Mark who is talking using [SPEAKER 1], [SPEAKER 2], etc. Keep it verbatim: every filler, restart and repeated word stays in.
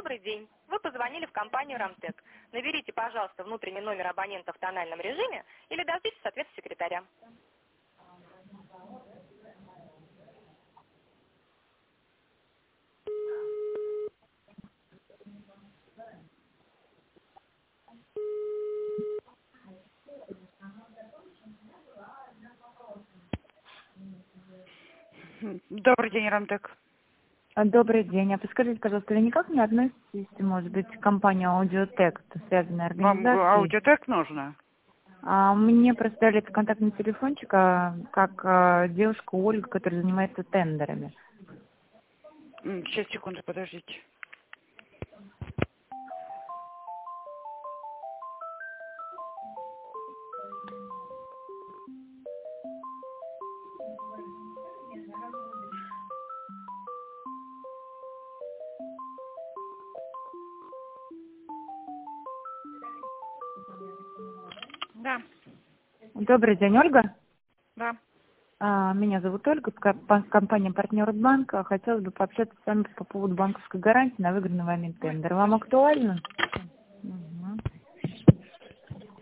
[SPEAKER 1] Добрый день. Вы позвонили в компанию «Рамтек». Наберите, пожалуйста, внутренний номер абонента в тональном режиме или дождитесь ответа секретаря.
[SPEAKER 2] Добрый день, Рамтек.
[SPEAKER 3] А, Добрый день. А подскажите, пожалуйста, вы никак не относитесь, может быть, к компании Аудиотек, это связанная
[SPEAKER 2] Вам
[SPEAKER 3] организация?
[SPEAKER 2] аудиотек нужно?
[SPEAKER 3] А, мне просто дали этот контактный телефончик, а, как а, девушка Ольга, которая занимается тендерами.
[SPEAKER 2] М, Сейчас, секунду, подождите. Да,
[SPEAKER 3] Добрый день, Ольга.
[SPEAKER 2] да.
[SPEAKER 3] А, Меня зовут Ольга, ска- компания «Партнер банка». Хотелось бы пообщаться с вами по поводу банковской гарантии на выигранный вами тендер. Вам актуально?